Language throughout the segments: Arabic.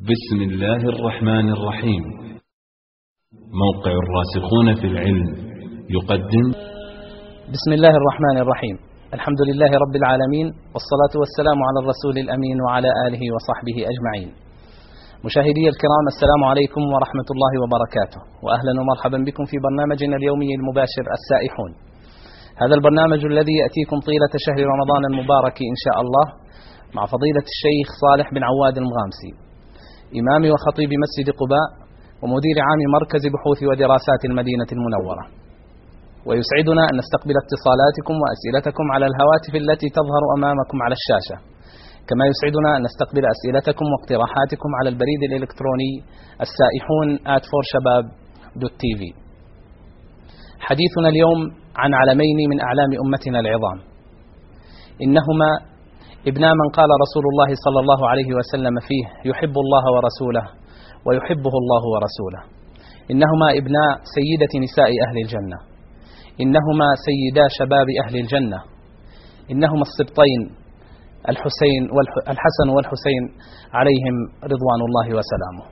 بسم الله الرحمن الرحيم. موقع الراسخون في العلم يقدم بسم الله الرحمن الرحيم. الحمد لله رب العالمين، والصلاة والسلام على الرسول الأمين وعلى آله وصحبه أجمعين. مشاهدي الكرام، السلام عليكم ورحمة الله وبركاته، وأهلا ومرحبا بكم في برنامجنا اليومي المباشر السائحون. هذا البرنامج الذي يأتيكم طيلة شهر رمضان المبارك إن شاء الله مع فضيلة الشيخ صالح بن عواد المغامسي، إمام وخطيب مسجد قباء ومدير عام مركز بحوث ودراسات المدينة المنورة. ويسعدنا أن نستقبل اتصالاتكم وأسئلتكم على الهواتف التي تظهر أمامكم على الشاشة، كما يسعدنا أن نستقبل أسئلتكم واقتراحاتكم على البريد الإلكتروني السائحون@4shabab.tv. حديثنا اليوم عن علمين من أعلام أمتنا العظام، إنهما ابنا من قال رسول الله صلى الله عليه وسلم فيه: يحب الله ورسوله ويحبه الله ورسوله. إنهما ابنا سيدة نساء أهل الجنة، إنهما سيدا شباب أهل الجنة، إنهما السبطين الحسن والحسين عليهم رضوان الله وسلامه.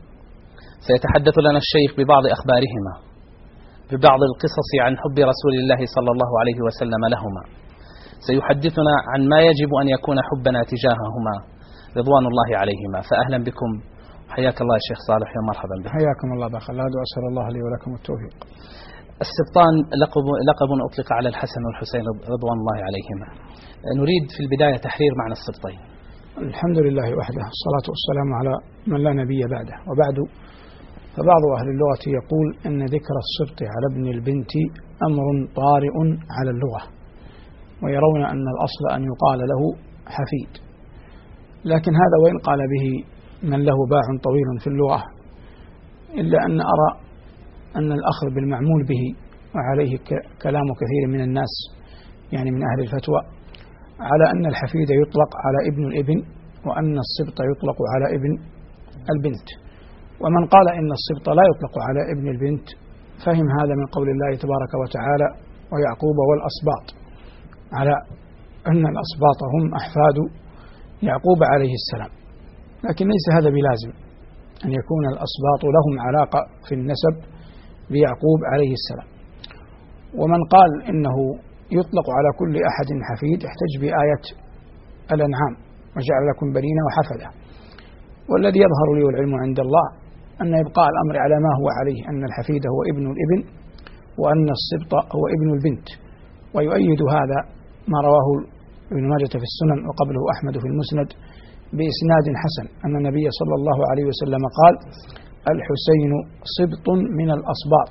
سيتحدث لنا الشيخ ببعض أخبارهما، ببعض القصص عن حب رسول الله صلى الله عليه وسلم لهما. سيحدثنا عن ما يجب أن يكون حبنا تجاههما رضوان الله عليهما. فأهلا بكم، حياك الله يا شيخ صالح، يا مرحبا بكم. حياكم الله باخ الله، وأسأل الله لي ولكم التوفيق. السبطان لقب أطلق على الحسن والحسين رضوان الله عليهما. نريد في البداية تحرير معنى السبطين. الحمد لله وحده، الصلاة والسلام على من لا نبي بعده، وبعد، فبعض أهل اللغة يقول أن ذكر السبط على ابن البنت أمر طارئ على اللغة، ويرون أن الأصل أن يقال له حفيد، لكن هذا وإن قال به من له باع طويل في اللغة، إلا أن أرى أن الأخذ بالمعمول به وعليه كلام كثير من الناس، يعني من أهل الفتوى، على أن الحفيد يطلق على ابن الابن، وأن السبط يطلق على ابن البنت. ومن قال إن السبط لا يطلق على ابن البنت فهم هذا من قول الله تبارك وتعالى: ويعقوب والأسباط، على أن الأسباط هم أحفاد يعقوب عليه السلام، لكن ليس هذا بلازم أن يكون الأسباط لهم علاقة في النسب بيعقوب عليه السلام. ومن قال إنه يطلق على كل أحد حفيد احتج بآية الأنعام: وجعل لكم بنين وحفدة. والذي يظهر لي والعلم عند الله أن إبقاء الأمر على ما هو عليه، أن الحفيد هو ابن الابن، وأن السبط هو ابن البنت. ويؤيد هذا ما رواه ابن ماجة في السنن وقبله أحمد في المسند بإسناد حسن، أن النبي صلى الله عليه وسلم قال: الحسين سبط من الأسباط،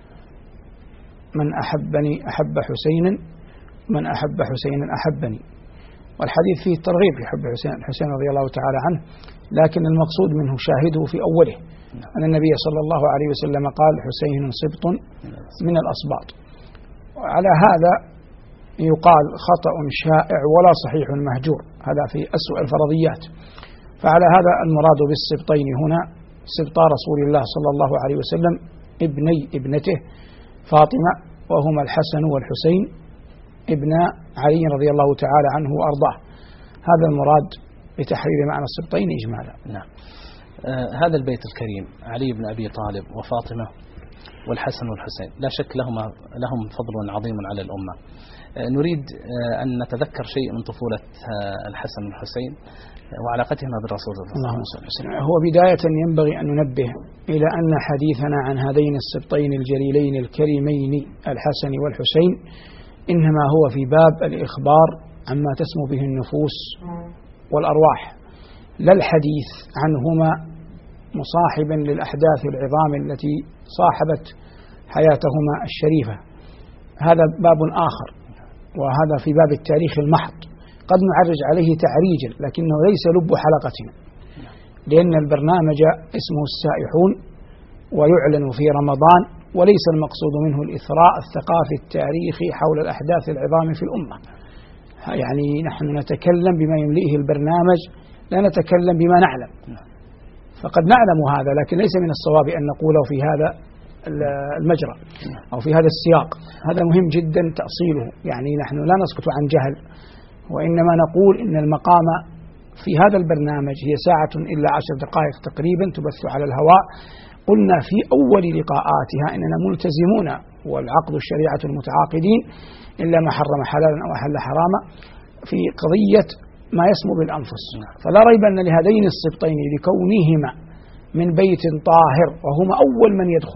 من أحبني أحب حسينا، من أحب حسينا أحبني. والحديث فيه ترغيب في حب الحسين رضي الله تعالى عنه، لكن المقصود منه شاهده في أوله، أن النبي صلى الله عليه وسلم قال: حسين سبط من الأسباط. وعلى هذا يقال خطأ شائع ولا صحيح مهجور، هذا في أسوأ الفرضيات. فعلى هذا المراد بالسبطين هنا سبطا رسول الله صلى الله عليه وسلم ابني ابنته فاطمة، وهما الحسن والحسين ابن علي رضي الله تعالى عنه وأرضاه. هذا المراد بتحرير معنى السبطين إجمالا. نعم. هذا البيت الكريم، علي بن أبي طالب وفاطمة والحسن والحسين، لا شك لهم فضل عظيم على الأمة. نريد أن نتذكر شيء من طفولة الحسن والحسين وعلاقتهما بالرسول صلى الله عليه وسلم. هو بداية ينبغي أن ننبه إلى أن حديثنا عن هذين السبطين الجليلين الكريمين الحسن والحسين إنما هو في باب الإخبار عما تسمو به النفوس والأرواح، لا الحديث عنهما مصاحبا للأحداث العظام التي صاحبت حياتهما الشريفة. هذا باب آخر، وهذا في باب التاريخ المحض، قد نعرج عليه تعريجا لكنه ليس لب حلقتنا، لأن البرنامج اسمه السائحون ويعلن في رمضان، وليس المقصود منه الإثراء الثقافي التاريخي حول الأحداث العظام في الأمة. يعني نحن نتكلم بما يملئه البرنامج، لا نتكلم بما نعلم. فقد نعلم هذا، لكن ليس من الصواب أن نقوله في هذا المجرى أو في هذا السياق. هذا مهم جدا تأصيله، يعني نحن لا نسكت عن جهل، وإنما نقول إن المقام في هذا البرنامج هي ساعة إلا 10 دقائق تقريبا تبث على الهواء. قلنا في أول لقاءاتها إننا ملتزمون والعقد الشريعة المتعاقدين إلا ما حرم حلالا أو أحل حراما في قضية ما يسمو بالأنفس. فلا ريب أن لهذين السبطين لكونهما من بيت طاهر وهما أول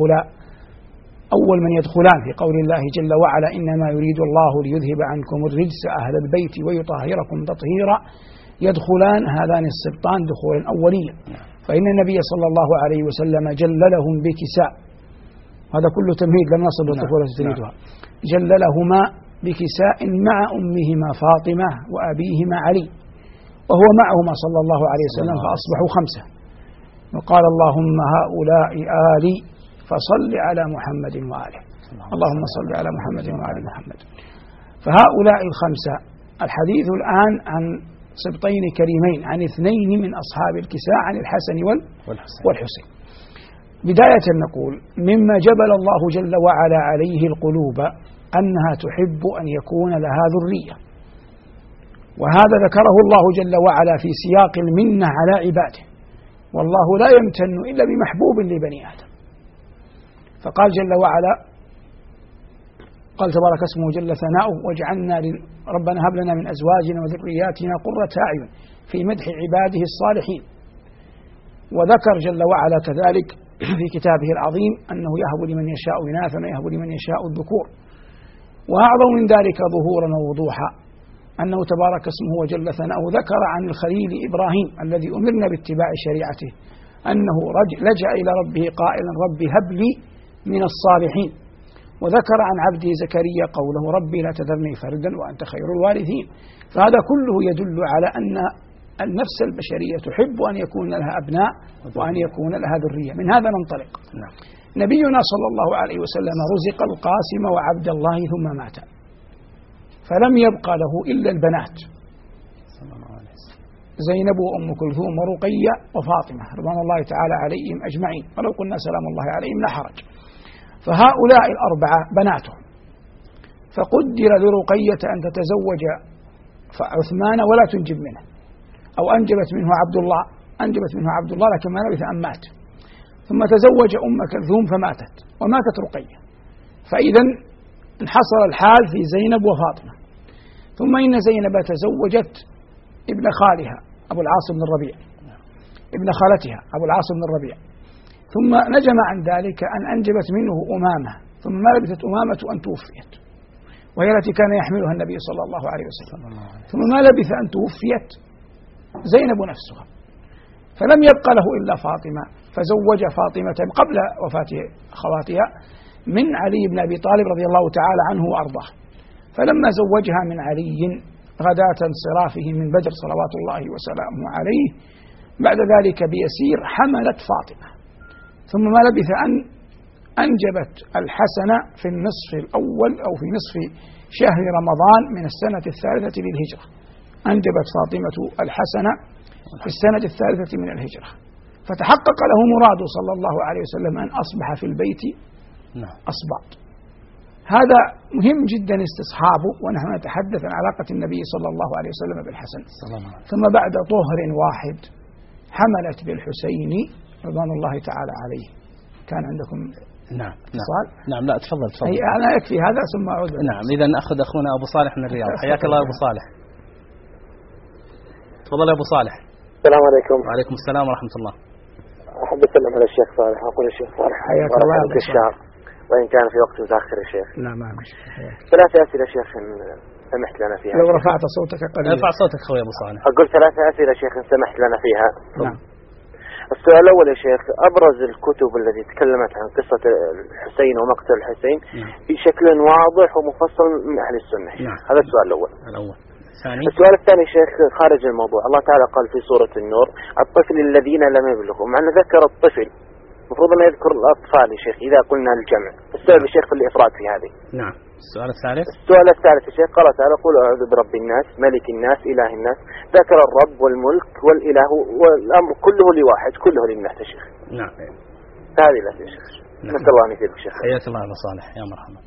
من يدخلان في قول الله جل وعلا إنما يريد الله ليذهب عنكم الرجس أهل البيت ويطهركم تطهيرا، يدخلان هذان السبطان دخولا أوليا. فإن النبي صلى الله عليه وسلم جللهم بكساء، هذا كله تمهيد لم نصل للطفولة تريدها، جللهما بكساء مع أمهما فاطمة وأبيهما علي، وهو معهما صلى الله عليه وسلم فأصبحوا 5. وقال اللهم هؤلاء آلي فصل على محمد وآله، اللهم صل على محمد وآل محمد. فهؤلاء 5 الحديث الآن عن سبطين كريمين، عن 2 من أصحاب الكساء، عن الحسن والحسين. بداية نقول مما جبل الله جل وعلا عليه القلوب أنها تحب أن يكون لها ذرية، وهذا ذكره الله جل وعلا في سياق المنة على عباده، والله لا يمتن إلا بمحبوب لبني آدم. فقال جل وعلا، قال تبارك اسمه جل ثناؤه واجعلنا ربنا هب لنا من أزواجنا وذرياتنا قرة أعين في مدح عباده الصالحين. وذكر جل وعلا كذلك في كتابه العظيم أنه يهب لمن يشاء إناثا ويهب لمن يشاء الذكور. وأعظم من ذلك ظهورا ووضوحا أنه تبارك اسمه وجل ثناؤه ذكر عن الخليل إبراهيم الذي أمرنا باتباع شريعته أنه لجأ إلى ربه قائلا ربي هب لي من الصالحين. وذكر عن عبده زكريا قوله ربي لا تذرني فردا وأنت خير الوارثين. فهذا كله يدل على أن النفس البشرية تحب أن يكون لها أبناء وأن يكون لها ذرية. من هذا ننطلق. نبينا صلى الله عليه وسلم رزق القاسم وعبد الله ثم مات، فلم يبقى له إلا البنات زينب وأم كلثوم ورقية وفاطمة رضوان الله تعالى عليهم أجمعين، ولو قلنا سلام الله عليهم لا حرج. فهؤلاء 4 بناته، فقدر لرقية أن تتزوج عثمان ولا تنجب منه، أو أنجبت منه عبد الله لكن ما لبث أن مات، ثم تزوج أم كلثوم فماتت وماتت رقية، فإذا انحصر الحال في زينب وفاطمة. ثم إن زينب تزوجت ابن خالها أبو العاص بن الربيع، ابن خالتها أبو العاص بن الربيع، ثم نجم عن ذلك أن أنجبت منه أمامة، ثم ما لبثت أمامة أن توفيت، وهي التي كان يحملها النبي صلى الله عليه وسلم. ثم ما لبث أن توفيت زينب نفسها، فلم يبق له إلا فاطمة، فزوج فاطمة قبل وفاة خواتها من علي بن أبي طالب رضي الله تعالى عنه وأرضاه. فلما زوجها من علي غداة انصرافه من بدر صلوات الله وسلامه عليه بعد ذلك بيسير حملت فاطمة، ثم ما لبث أن أنجبت الحسن في النصف الأول أو في نصف شهر رمضان من السنة 3 للهجرة. أنجبت فاطمة الحسن في السنة 3 من الهجرة، فتحقق له مراده صلى الله عليه وسلم أن أصبح في البيت أصباط. هذا مهم جدا استصحابه ونحن نتحدث عن علاقة النبي صلى الله عليه وسلم بالحسن. ثم بعد طهر واحد حملت بالحسين رضوان الله تعالى عليه. كان عندكم نعم لا تفضل. أنا يكفي هذا ثم أعود. نعم إذا نأخذ أخونا أبو صالح من الرياض. حياك الله أبو صالح. تفضل يا أبو صالح. السلام عليكم. وعليكم السلام ورحمة الله. أحب أسلم على الشيخ صالح وأقول الشيخ صالح حياك الله الشهر وإن كان في وقت متأخر يا شيخ. لا ما مشكلة. 3 أسئلة شيخ سمحت لنا فيها. لو رفعت صوتك قليلا. ارفع صوتك خوي أبو صالح. أقول 3 أسئلة شيخ سمحت لنا فيها. نعم. السؤال الأول يا شيخ، أبرز الكتب التي تكلمت عن قصة الحسين ومقتل الحسين بشكل واضح ومفصل من أهل السنة. هذا السؤال الأول. السؤال الثاني شيخ خارج الموضوع، الله تعالى قال في سورة النور الطفل الذين لم يبلغوا، مع أنه ذكر الطفل المفروض أن يذكر الأطفال يا شيخ إذا قلنا الجمع. السؤال يا شيخ في الإفراد في هذه. نعم. السؤال الثالث يا شيخ قال تعالى قل أعوذ برب الناس ملك الناس إله الناس، ذكر الرب والملك والإله والأمر كله لواحد كله لله يا شيخ. نعم. هذه لا يا شيخ. نسأل الله أن يثبت شيخ. حياك الله أبو صالح يا مرحبا.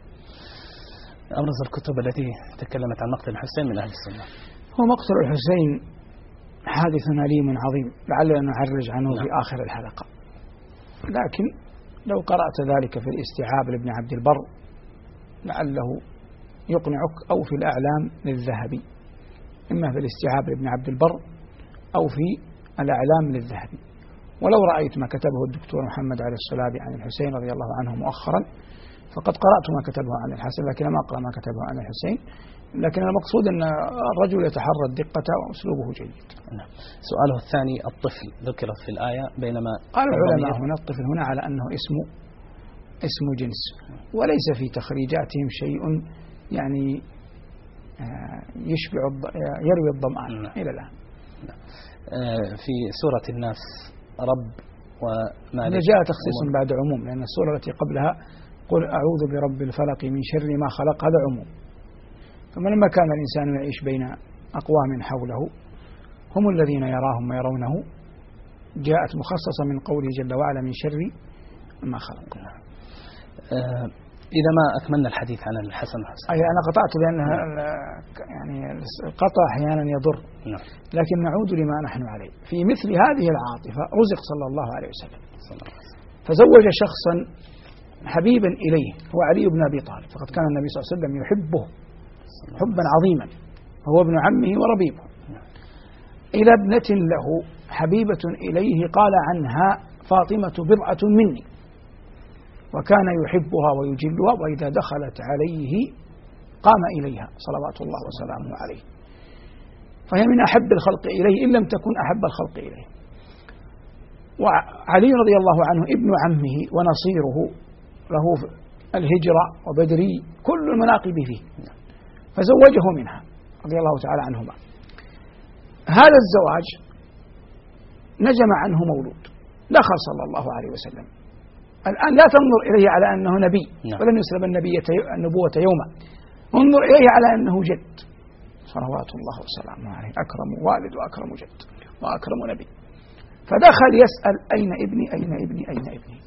أبرز الكتب التي تكلمت عن مقتل الحسين من أهل السنة. هو مقتل الحسين حادث أليم عظيم لعلنا نعرج عنه في آخر الحلقة، لكن لو قرأت ذلك في الاستيعاب لابن عبد البر لعله يقنعك، أو في الأعلام للذهبي، إما في الاستيعاب لابن عبد البر أو في الأعلام للذهبي. ولو رأيت ما كتبه الدكتور محمد علي الصلابي عن الحسين رضي الله عنه مؤخرا فقد قرأت ما كتبه عن الحسن، لكن لم أقرأ ما كتبه عن الحسين. لكن المقصود أن الرجل يتحرى الدقة وأسلوبه جيد. سؤاله الثاني: الطفل ذكر في الآية، بينما قال العلماء هنا الطفل هنا على أنه اسم جنس، وليس في تخريجاتهم شيء يعني يروي الظمآن إلى الآن. في سورة الناس رب ومالك جاء تخصيص بعد عموم، لأن السورة التي قبلها قل أعوذ برب الفلق من شر ما خلق، هذا عموم. فلما كان الإنسان يعيش بين أقوام حوله هم الذين يراهم ويرونه، جاءت مخصصة من قوله جل وعلا من شر ما خلق. إذا ما أكملنا الحديث عن الحسن والحسين. أي أنا قطعت لأنها يعني القطع أحيانا يضر، لكن نعود لما نحن عليه. في مثل هذه العاطفة رزق صلى الله عليه وسلم، فزوج شخصا حبيبا إليه هو علي بن أبي طالب، فقد كان النبي صلى الله عليه وسلم يحبه حبا عظيما، وهو ابن عمه وربيبه، إلى ابنة له حبيبة إليه قال عنها فاطمة بضعة مني، وكان يحبها ويجلها، وإذا دخلت عليه قام إليها صلوات الله وسلامه عليه، فهي من أحب الخلق إليه إن لم تكن أحب الخلق إليه. وعلي رضي الله عنه ابن عمه ونصيره، له الهجرة وبدري كل المناقب فيه، فزوجه منها رضي الله تعالى عنهما. هذا الزواج نجم عنه مولود دخل صلى الله عليه وسلم. الآن لا تنظر إليه على أنه نبي، ولن يسلب النبوة يوما، انظر إليه على أنه جد صلوات الله وسلامه عليه، أكرم والد وأكرم جد وأكرم نبي. فدخل يسأل أين ابني أين ابني أين ابني،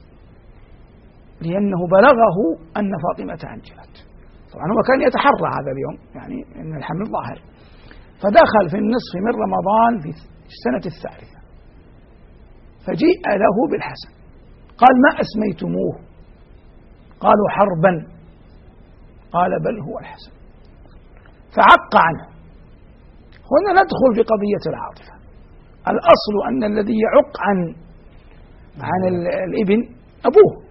لأنه بلغه أن فاطمة أنجبت. طبعا هو كان يتحرى هذا اليوم، يعني أن الحمل ظاهر. فدخل في النصف من رمضان في السنة الثالثة، فجيء له بالحسن، قال ما أسميتموه؟ قالوا حربا، قال بل هو الحسن، فعق عنه. هنا ندخل في قضية العاطفة. الأصل أن الذي يعق عن الابن أبوه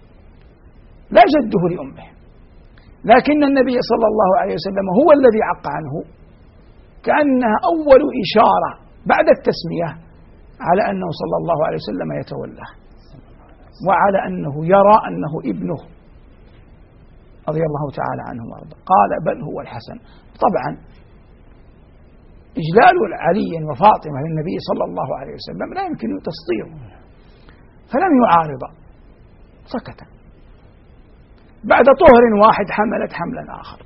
لا جده لأمه، لكن النبي صلى الله عليه وسلم هو الذي عق عنه، كأنها أول إشارة بعد التسمية على أنه صلى الله عليه وسلم يتولاه، وعلى أنه يرى أنه ابنه رضي الله تعالى عنه وارضاه. قال بل هو الحسن. طبعا إجلال علي وفاطمة للنبي صلى الله عليه وسلم لا يمكن تصديره، فلم يعارض، سكت. بعد طهر واحد حملت حملا آخر،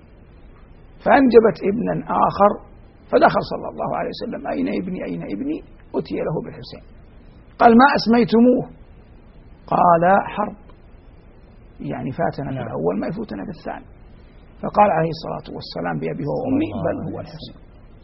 فأنجبت ابنا آخر، فدخل صلى الله عليه وسلم أين ابني أين ابني؟ أتي له بالحسين. قال ما أسميتموه؟ قال حرب، يعني فاتنا في الأول ما يفوتنا في الثاني. فقال عليه الصلاة والسلام بأبي وأمي بل هو الحسين.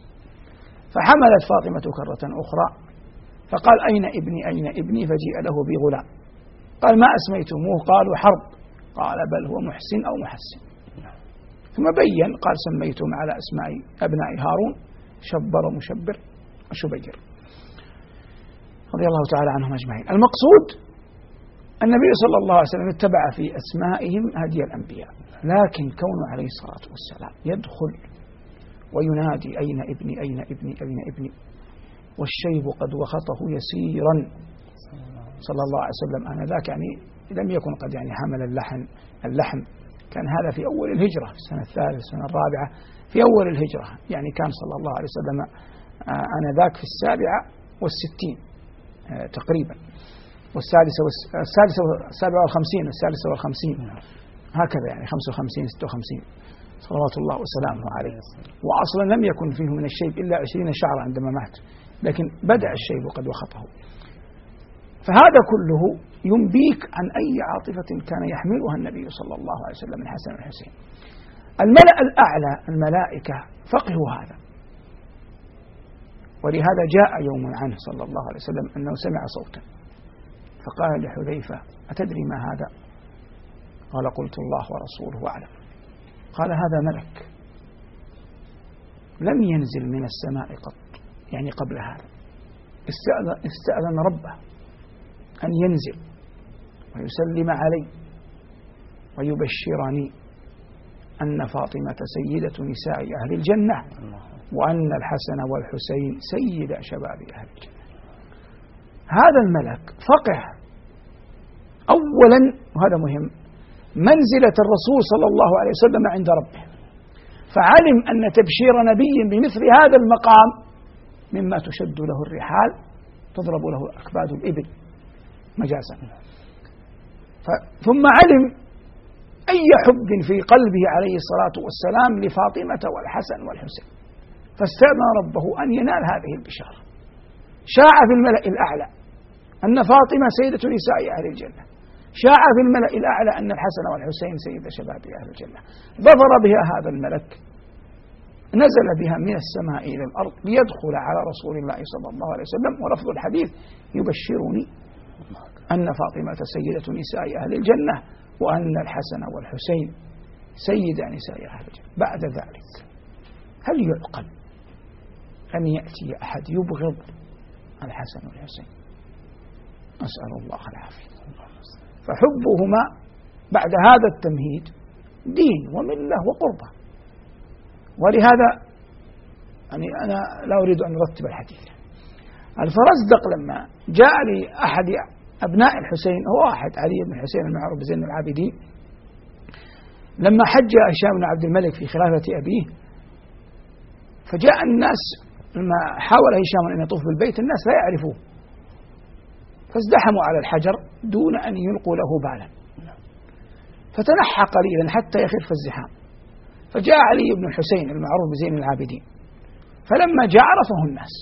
فحملت فاطمة كرة أخرى، فقال أين ابني أين ابني؟ فجيء له بغلام. قال ما أسميتموه؟ قالوا حرب، قال بل هو محسن أو محسن. ثم بين قال سميتم على أسماء أبناء هارون شبر ومشبر وشبير رضي الله تعالى عنهم أجمعين. المقصود النبي صلى الله عليه وسلم اتبع في أسمائهم هدي الأنبياء، لكن كونه عليه الصلاة والسلام يدخل وينادي أين ابني أين ابني أين ابني والشيب قد وخطه يسيرا صلى الله عليه وسلم آنذاك، يعني لم يكن قد يعني حمل اللحم، كان هذا في أول الهجرة في السنة الثالثة السنة الرابعة في أول الهجرة، يعني كان صلى الله عليه وسلم آنذاك في 67 تقريبا، والسابعة والخمسين والثالثة والخمسين هكذا، يعني 55 56 صلوات الله وسلامه عليه. وأصلا لم يكن فيه من الشيب إلا 20 شعر عندما مات، لكن بدأ الشيب قد وخطه. فهذا كله ينبيك عن أي عاطفة كان يحملها النبي صلى الله عليه وسلم من حسن والحسين. الملأ الأعلى الملائكة فقهوا هذا، ولهذا جاء يوم عنه صلى الله عليه وسلم أنه سمع صوتا فقال لحذيفة أتدري ما هذا؟ قال قلت الله ورسوله أعلم. قال هذا ملك لم ينزل من السماء قط، يعني قبل هذا استأذن ربه أن ينزل ويسلم علي ويبشرني أن فاطمة سيدة نساء أهل الجنة وأن الحسن والحسين سيد شباب أهل الجنة. هذا الملك فقه أولا، وهذا مهم، منزلة الرسول صلى الله عليه وسلم عند ربه، فعلم أن تبشير نبي بمثل هذا المقام مما تشد له الرحال تضرب له أكباد الإبل مجازا. ثم علم أي حب في قلبه عليه الصلاة والسلام لفاطمة والحسن والحسين، فاستأذن ربه أن ينال هذه البشارة. شاع في الملأ الأعلى أن فاطمة سيدة نساء أهل الجنة، شاع في الملأ الأعلى أن الحسن والحسين سيد شباب أهل الجنة. ظفر بها هذا الملك، نزل بها من السماء إلى الأرض ليدخل على رسول الله صلى الله عليه وسلم، ولفظ الحديث يبشرني أن فاطمة سيدة نساء أهل الجنة وأن الحسن والحسين سيد نساء أهل الجنة. بعد ذلك هل يعقل أن يأتي أحد يبغض الحسن والحسين؟ أسأل الله العافية. فحبهما بعد هذا التمهيد دين وملة وقربة. ولهذا يعني أنا لا أريد أن أرتب الحديث. الفرزدق لما جاء لأحد أبناء الحسين، هو واحد علي بن الحسين المعروف بزين العابدين، لما حج هشام بن عبد الملك في خلافة أبيه، فجاء الناس لما حاول هشام أن يطوف بالبيت الناس لا يعرفوه، فازدحموا على الحجر دون أن يلقوا له بالا، فتنحى قليلا حتى يخف الزحام، فجاء علي بن الحسين المعروف بزين العابدين، فلما جاء عرفه الناس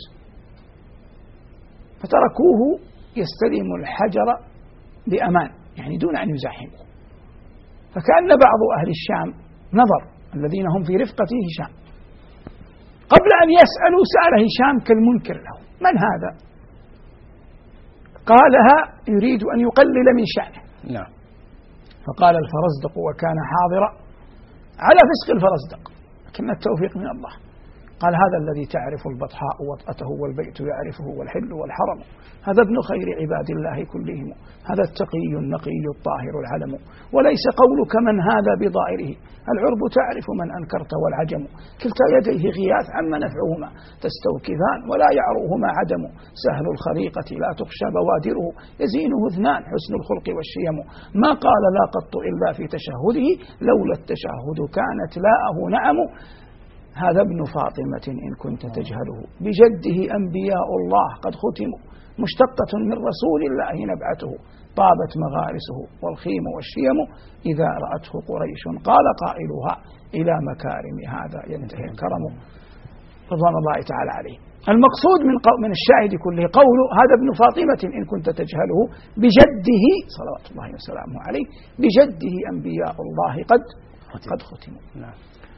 فتركوه يستلم الحجر بأمان، يعني دون أن يزاحمه. فكأن بعض أهل الشام نظر الذين هم في رفقة هشام، قبل أن يسألوا سأل هشام كالمنكر له: من هذا؟ قالها يريد أن يقلل من شأنه. نعم. فقال الفرزدق وكان حاضرا على فسق الفرزدق، لكن التوفيق من الله، قال: هذا الذي تعرف البطحاء وطأته والبيت يعرفه والحل والحرم، هذا ابن خير عباد الله كلهم، هذا التقي النقي الطاهر العلم، وليس قولك من هذا بضائره، العرب تعرف من أنكرت والعجم، كلتا يديه غياث عما نفعهما تستوكفان ولا يعروهما عدم، سهل الخليقة لا تخشى بوادره، يزينه اثنان حسن الخلق والشيم، ما قال لا قط إلا في تشهده، لولا التشهد كانت لاءه نعم، هذا ابن فاطمة إن كنت تجهله، بجده أنبياء الله قد ختموا، مشتقة من رسول الله نبعته، طابت مغارسه والخيم والشيم، إذا رأته قريش قال قائلها إلى مكارم هذا ينتهي الكرم، رضوان الله تعالى عليه. المقصود من الشاهد كله قوله: هذا ابن فاطمة إن كنت تجهله، بجده صلوات الله وسلامه عليه، بجده أنبياء الله قد ختموا. نعم.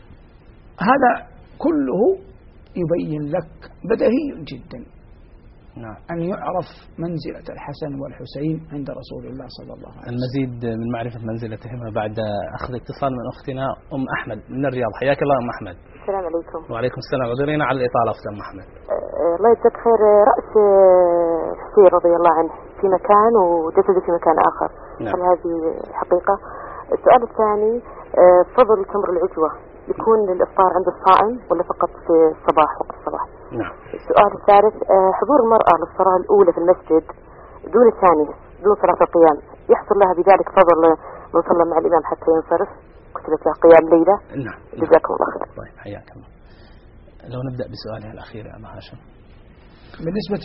هذا كله يبين لك بديهي جدا نعم أن يعرف منزلة الحسن والحسين عند رسول الله صلى الله عليه وسلم. المزيد من معرفة منزلتهما بعد أخذ اتصال من أختنا أم أحمد من الرياض. حياك الله أم أحمد. السلام عليكم. وعليكم السلام. اعذرينا على الإطالة أختنا أم أحمد. الله يجزاك خير. رأس الحسين رضي الله عنه في مكان وجسده في مكان آخر. نعم. هل هذه حقيقة؟ السؤال الثاني: فضل تمر العجوة يكون للإفطار عند الصائم ولا فقط في الصباح وقت الصباح؟ نعم. السؤال الثالث: حضور المرأة للصلاة الأولى في المسجد دون الثانية دون صلاة القيام، يحصل لها بذلك فضل من صلى مع الإمام حتى ينصرف، كتبت له قيام ليلة؟ نعم. جزاكم الله خير. طيب حياك الله. لو نبدأ بسؤالها الأخير يا أم هاشم. بالنسبة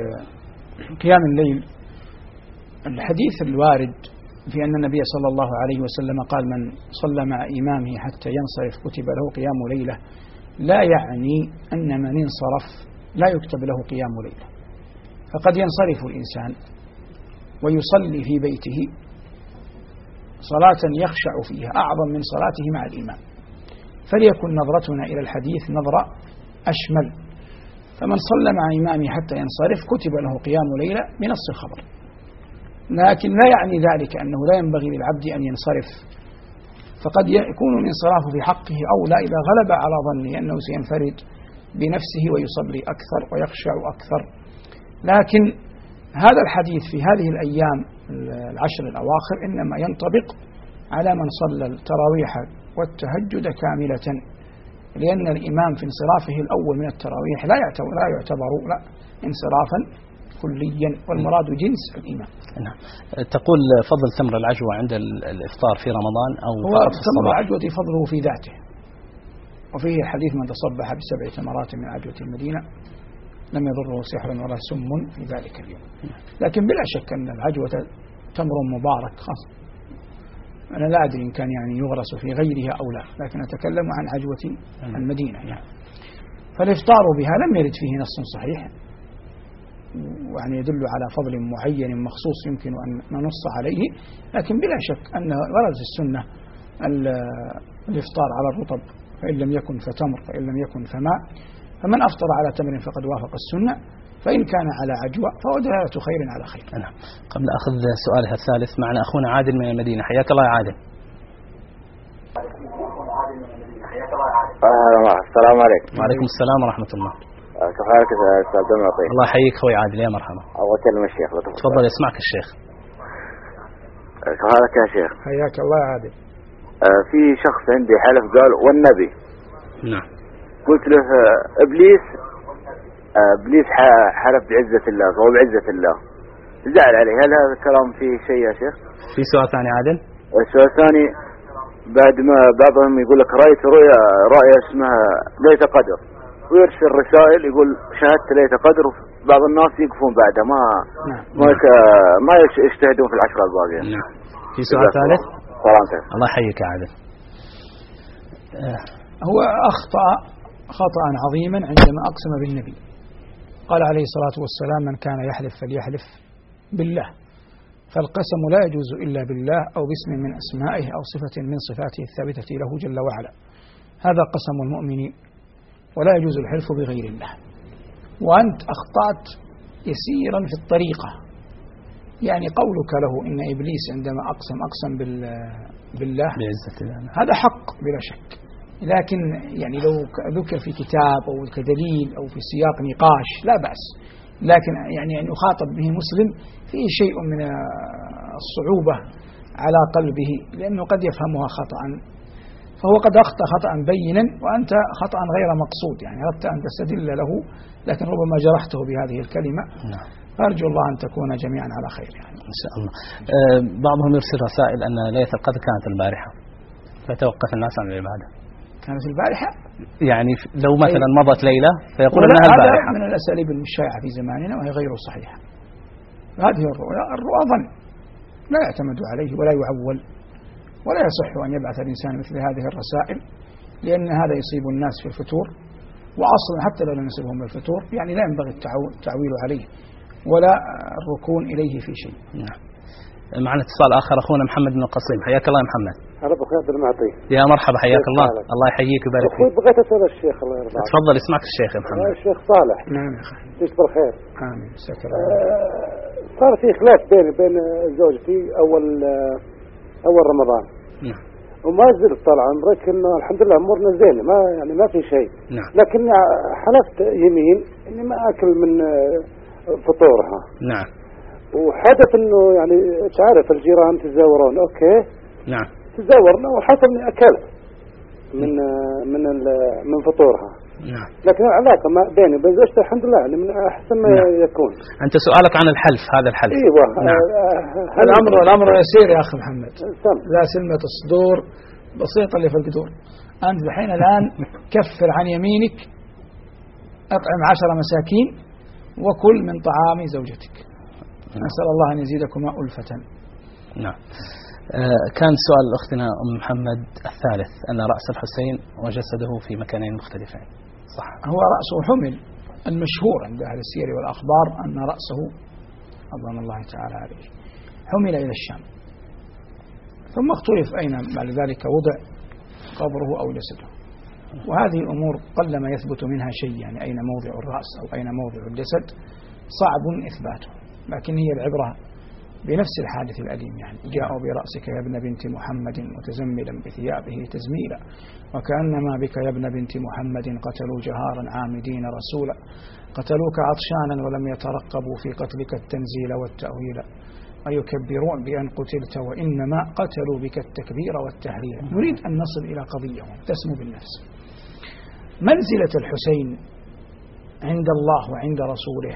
لقيام الليل، الحديث الوارد في أن النبي صلى الله عليه وسلم قال: من صلى مع إمامه حتى ينصرف كتب له قيام ليلة، لا يعني أن من انصرف لا يكتب له قيام ليلة، فقد ينصرف الإنسان ويصلي في بيته صلاة يخشع فيها أعظم من صلاته مع الإمام، فليكن نظرتنا إلى الحديث نظرة أشمل، فمن صلى مع إمامه حتى ينصرف كتب له قيام ليلة بنص الخبر، لكن لا يعني ذلك أنه لا ينبغي للعبد أن ينصرف، فقد يكون الانصراف في حقه أولى إذا غلب على ظنه أنه سينفرد بنفسه ويصلي أكثر ويخشع أكثر. لكن هذا الحديث في هذه الأيام العشر الأواخر إنما ينطبق على من صلى التراويح والتهجد كاملة، لأن الإمام في انصرافه الأول من التراويح لا يعتبر انصرافا كليا، والمراد جنس الإمام. نعم. تقول فضل تمر العجوة عند الإفطار في رمضان أو هو تمر العجوة فضله في ذاته، وفيه حديث من تصبح ب7 تمرات من عجوة المدينة لم يضره سحر ولا سم في ذلك اليوم. لكن بلا شك أن العجوة تمر مبارك خاص، أنا لا أدري إن كان يعني يغرس في غيرها أو لا، لكن أتكلم عن عجوة المدينة يعني. فالإفطار بها لم يرد فيه نص صحيح يعني يدل على فضل معين مخصوص يمكن أن ننص عليه، لكن بلا شك أن ورد السنة الإفطار على الرطب، فإن لم يكن فتمر، فإن لم يكن فماء، فمن أفطر على تمر فقد وافق السنة، فإن كان على عجوة فهو دلالة خير على خير. نعم. قبل أخذ سؤالها الثالث معنا أخونا عادل من المدينة، حياك الله يا عادل. السلام عليكم. وعليكم السلام ورحمة الله. كيف حالك يا أستاذ عبد المعطي؟ الله يحييك أخوي عادل، يا مرحبا. أبغى أكلم الشيخ. تفضل يسمعك الشيخ. كيف حالك يا شيخ؟ حياك الله يا عادل. في شخص عندي حلف قال والنبي. نعم. قلت له إبليس حلف بعزة الله أو بعزة الله، زعل عليه. هل هذا الكلام فيه شيء يا شيخ؟ في سؤال ثاني عادل؟ السؤال الثاني، بعد ما بعضهم يقول لك رأيت رؤيا اسمها ليلة قدر، ويرسل رسائل يقول شاهدت ليلة قدر، بعض الناس يقفون بعدها ما يجتهدون في العشرة الباقية. نعم. في سؤال ثالث؟ سلامتك. الله يحييك يا عادل. هو أخطأ خطأ عظيما عندما أقسم بالنبي. قال عليه الصلاة والسلام من كان يحلف فليحلف بالله، فالقسم لا يجوز إلا بالله أو باسم من أسمائه أو صفة من صفاته الثابتة له جل وعلا، هذا قسم المؤمن، ولا يجوز الحلف بغير الله. وأنت أخطأت يسيرا في الطريقة، يعني قولك له إن إبليس عندما أقسم بالله هذا حق بلا شك، لكن يعني لو ذكر في كتاب أو كدليل أو في سياق نقاش لا بأس، لكن يعني أن يخاطب به مسلم فيه شيء من الصعوبة على قلبه، لأنه قد يفهمها خطأ، فهو قد أخطأ خطأ بينا وأنت خطأ غير مقصود، يعني أردت أن تستدل له لكن ربما جرحته بهذه الكلمة. نعم. فأرجو الله أن تكون جميعا على خير يعني. إن شاء الله. بعضهم يرسل رسائل أن ليلة القدر كانت البارحة، فتوقف الناس عن العبادة. كانت البارحة؟ يعني لو مثلا مضت ليلة فيقول أنها البارحة. هذا من الأساليب المشايعة في زماننا وهي غير صحيحة. هذه الرؤى ظن لا يعتمد عليه ولا يعول، ولا يصح أن يبعث الإنسان مثل هذه الرسائل، لأن هذا يصيب الناس في الفتور، وأصلا حتى لو لم يصيبهم بالفتور يعني لا ينبغي التعويل عليه ولا الركون إليه في شيء. نعم. معنا اتصال آخر، أخونا محمد بن القصيم، حياك الله يا محمد. هلا بخير عبد المعطي. يا مرحبا، حياك الله. الله يحييك ويبارك فيك. بغيت أسأل الشيخ الله يرضى عليك. تفضل يسمعك الشيخ يا محمد. الشيخ صالح. نعم يا أخي. يجزاك بالخير. آمين. صار في خلاف بين زوجتي أول رمضان. نعم. وما زلت طال عمرك إنه الحمد لله أمورنا زينة، ما في شيء. نعم. لكن حلفت يمين إني ما أكل من فطورها. نعم. وحدث إنه يعني تعرف الجيران تتزاورون، أوكي. نعم. تزاورنا وحصل إني أكلت من فطورها. نعم. لكن العلاقة ما بيني وبين زوجتي الحمد لله من أحسن ما يكون. أنت سؤالك عن الحلف، هذا الحلف. أيوة. نعم. الأمر يسير يا أخي محمد، لا سلمة الصدور بسيطة اللي في القدور. أنت الآن كفر عن يمينك، أطعم 10 مساكين وكل من طعام زوجتك. نسأل الله أن يزيدكما ألفة. نعم. كان سؤال أختنا أم محمد الثالث أن رأس الحسين وجسده في مكانين مختلفين، صح؟ هو رأسه حمل، المشهور عند أهل السير والأخبار أن رأسه رضوان الله تعالى عليه حمل إلى الشام، ثم اختلف أين بعد ذلك وضع قبره أو جسده، وهذه الأمور قلما يثبت منها شيء، يعني أين موضع الرأس أو أين موضع الجسد صعب إثباته، لكن هي العبرة بنفس الحادث الأليم. يعني جاءوا برأسك يا ابن بنت محمد متزملا بثيابه تزميلا، وكأنما بك يا ابن بنت محمد قتلوا جهارا عامدين رسولا، قتلوك عطشانا ولم يترقبوا في قتلك التنزيل والتأويل، ويكبرون بأن قتلت وإنما قتلوا بك التكبير والتهليل. نريد أن نصل إلى قضية تسمو بالنفس. منزلة الحسين عند الله وعند رسوله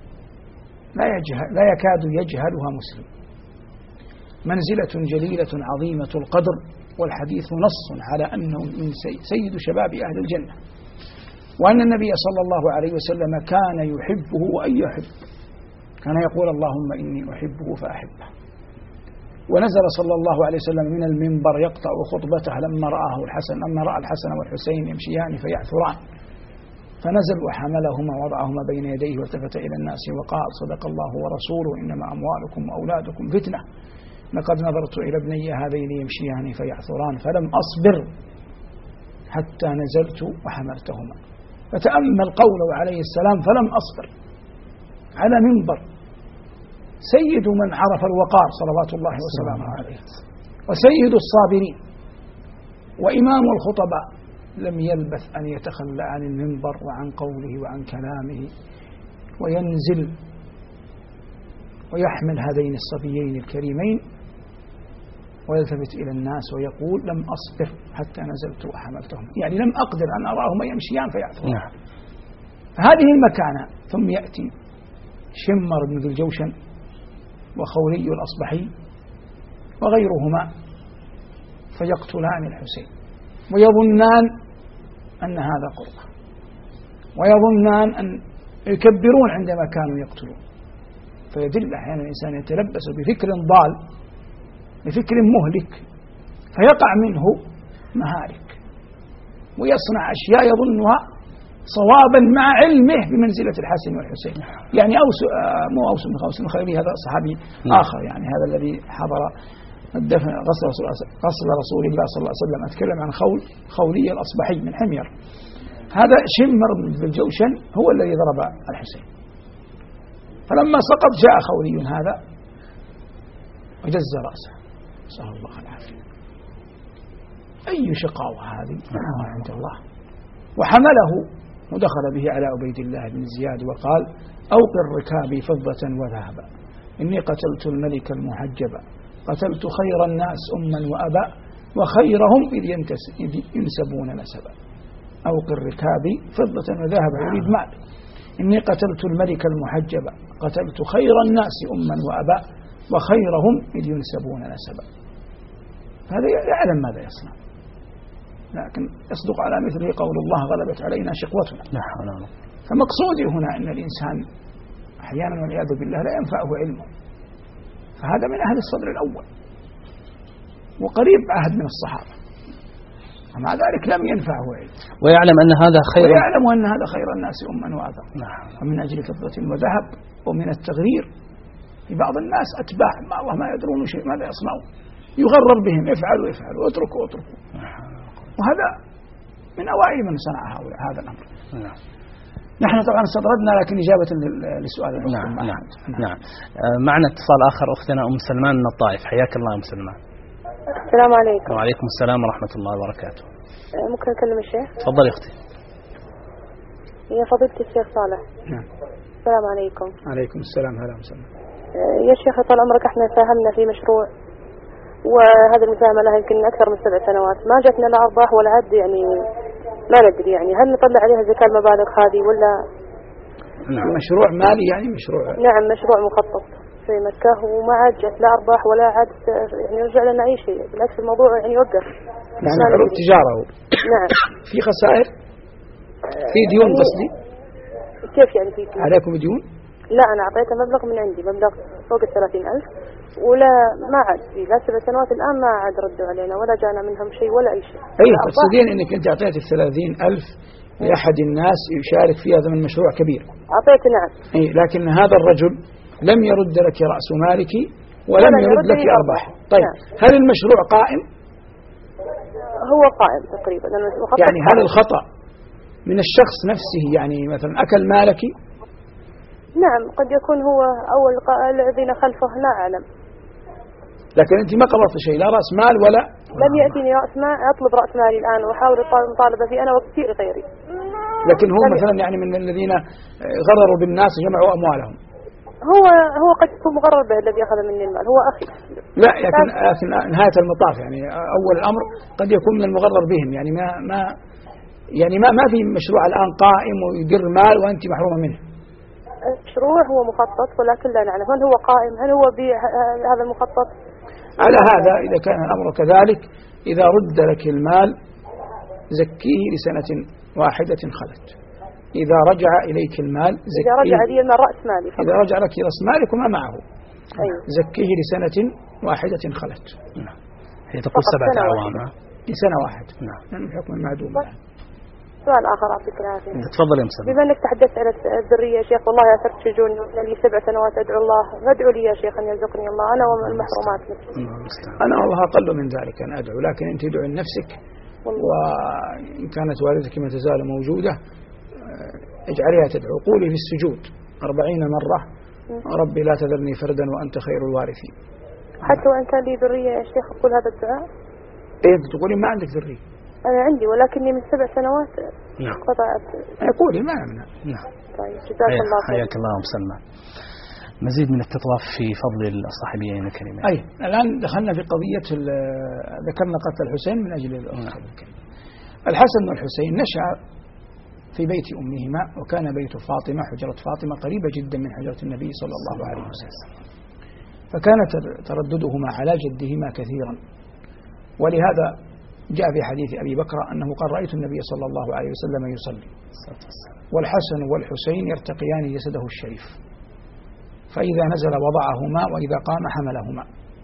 لا يكاد يجهلها مسلم، منزلة جليلة عظيمة القدر، والحديث نص على أنه من سيد شباب أهل الجنة، وأن النبي صلى الله عليه وسلم كان يحبه وأن يحب، كان يقول اللهم إني أحبه فأحبه. ونزل صلى الله عليه وسلم من المنبر يقطع خطبته لما رأى الحسن والحسين يمشيان فيعثران، فنزل وحملهما ووضعهما بين يديه والتفت إلى الناس وقال صدق الله ورسوله إنما أموالكم وأولادكم فتنة، لقد نظرت إلى ابني هذين يمشيان فيعثران فلم أصبر حتى نزلت وحملتهما. فتأمل قوله عليه السلام فلم أصبر على منبر سيد من عرف الوقار صلوات الله وسلامه عليه، وسيد الصابرين، وإمام الخطباء، لم يلبث أن يتخلى عن المنبر وعن قوله وعن كلامه وينزل ويحمل هذين الصبيين الكريمين ويلتفت إلى الناس ويقول لم أصبر حتى نزلت وحملتهم، يعني لم أقدر أن أراهما يمشيان فيعثرون. هذه المكانة. ثم يأتي شمر بن ذي الجوشن وخولي الأصبحي وغيرهما فيقتلان الحسين ويظنان أن هذا قربة، ويظنان أن يكبرون عندما كانوا يقتلون. فيدل أحيانا الإنسان يتلبس بفكر ضال، بفكر مهلك، فيقع منه مهالك ويصنع أشياء يظنها صوابا مع علمه بمنزلة الحسن والحسين. يعني مو أوس بن خوس الخيري، هذا صحابي آخر، يعني هذا الذي حضر الدفن غسل رسول الله صلى الله عليه وسلم. أتكلم عن خولي الأصبحي من حمير. هذا شمر بن الجوشن هو الذي ضرب الحسين، فلما سقط جاء خولي هذا وجز رأسه، نسأل الله العافية. أي شقاوة هذه عند الله. وحمله ودخل به على عبيد الله بن زياد وقال أوقر ركابي فضة وذهبا، إني قتلت الملك المحجبا، قتلت خير الناس أما وأبا، وخيرهم إذ ينسبون نسبا. أوقر ركابي فضة وذهبا، يريد مال. إني قتلت الملك المحجبا، قتلت خير الناس أما وأبا، وخيرهم إذ ينسبون نسبا. هذا يعلم ماذا يصنع، لكن يصدق على مثله قول الله غلبت علينا شقوتنا. فمقصودي هنا أن الإنسان أحيانا والعياذ بالله لا ينفعه علمه، فهذا من أهل الصدر الأول وقريب عهد من الصحابة، ومع ذلك لم ينفعه علم، ويعلم أن هذا خير، ويعلم أن هذا خير الناس أما وأبا. ومن أجل فضة وذهب ومن التغرير في بعض الناس أتباع ما الله ما يدرون شيء ماذا يصنعون، يغرر بهم افعلوا اتركوا. وهذا من أوائل من صنع هذا الأمر. نحن طبعا استطردنا، لكن إجابة لسؤال نعم. معنا اتصال آخر، أختنا أم سلمان من الطائف. حياك الله أم سلمان. السلام عليكم. وعليكم السلام ورحمة الله وبركاته. ممكن أكلم الشيخ؟ تفضلي أختي. يا فضيلة الشيخ صالح. نعم. السلام عليكم. عليكم السلام. هلا وسهلا. يا شيخ طال عمرك احنا ساهمنا في مشروع، وهذا المساهمة لها يمكن أكثر من 7 سنوات، ما جتنا لا أرباح ولا عد، يعني ما ندري يعني هل نطلع عليها زكاة المبالغ هذه ولا؟ نعم. مشروع مالي يعني مشروع. نعم مشروع مخطط في مكة، وما عاد جت لا أرباح ولا عد، يعني رجع لنا أي شيء، بالعكس الموضوع يعني وقف. يعني عروض تجارة. نعم. في خسائر؟ في ديون قصدي؟ كيف يعني في ديون؟ عليكم ديون؟ لا أنا أعطيته مبلغ من عندي، مبلغ فوق 30,000، ولا ما عاد في لا 7 سنوات الآن ما عاد ردوا علينا ولا جانا منهم شيء ولا أي شيء. أي تقصدين أنك أنت أعطيت 30,000 لأحد الناس يشارك في هذا من مشروع كبير؟ أعطيت نعم. أي لكن هذا الرجل لم يرد لك رأس مالك ولم يرد لك أرباح. طيب نعم. هل المشروع قائم؟ هو قائم تقريبا. يعني هل الخطأ من الشخص نفسه، يعني مثلا أكل مالك؟ نعم قد يكون هو أو الذين خلفه، لا أعلم. لكن أنت ما قبضت شيء، لا رأس مال ولا؟ لم يأتيني رأس مال، أطلب رأس مالي الآن وأحاول المطالبة فيه أنا وكثير غيري. لكن هو مثلا يعني من الذين غرروا بالناس جمعوا أموالهم. هو قد يكون مغرر به الذي أخذ مني المال، هو أخي. لا لكن نهاية المطاف يعني أول الأمر قد يكون من المغرر بهم، يعني ما في مشروع الآن قائم ويدر مال وأنت محرومة منه. المشروع هو مخطط ولكن لا نعلم هل هو قائم، هل هو بهذا المخطط. على هذا إذا كان الأمر كذلك، إذا رد لك المال زكيه لسنة واحدة خلت. إذا رجع إليك المال زكيه، إذا رجع لي المال رأس مالي فقط. إذا رجع لك رأس مالك وما معه أيوه. زكيه لسنة واحدة خلت. هي تقول 7 أعوام لسنة واحدة. نعم. يعني حكم معدوم. سؤال آخر أعطيك العافية. تفضل يا مسلم. بما أنك تحدثت عن الذرية يا شيخ، والله أثرت شجوني لي 7 سنوات أدعو الله، فادعو لي يا شيخ أن يرزقني الله أنا والمحرومات مثلي. أنا والله أقل من ذلك أن أدعو، لكن أنت ادعو لنفسك، وإن كانت والدتك ما تزال موجودة اجعليها تدعو. قولي في السجود 40 مرة ربي لا تذرني فردا وأنت خير الوارثين. حتى وإن كان لي ذرية يا شيخ أقول هذا الدعاء؟ إيه تقولي ما عندك ذرية؟ أنا عندي ولكني من 7 سنوات قطعت. قولي ما يمنع. نعم. طيب جزاك الله خير. حياك الله وسلم. مزيد من التطواف في فضل الصاحبيين الكريمين. أي الآن دخلنا في قضية ذكرنا قتل الحسين من أجل الأخ الكريم. الحسن والحسين نشأ في بيت أمهما، وكان بيت فاطمة حجرة فاطمة قريبة جدا من حجرة النبي صلى الله عليه وسلم، فكان ترددهما على جدهما كثيرا. ولهذا جاء في حديث أبي بكر أنه قال رأيت النبي صلى الله عليه وسلم يصلي والحسن والحسين يرتقيان جسده الشريف، فإذا نزل وضعهما وإذا قام حملهما،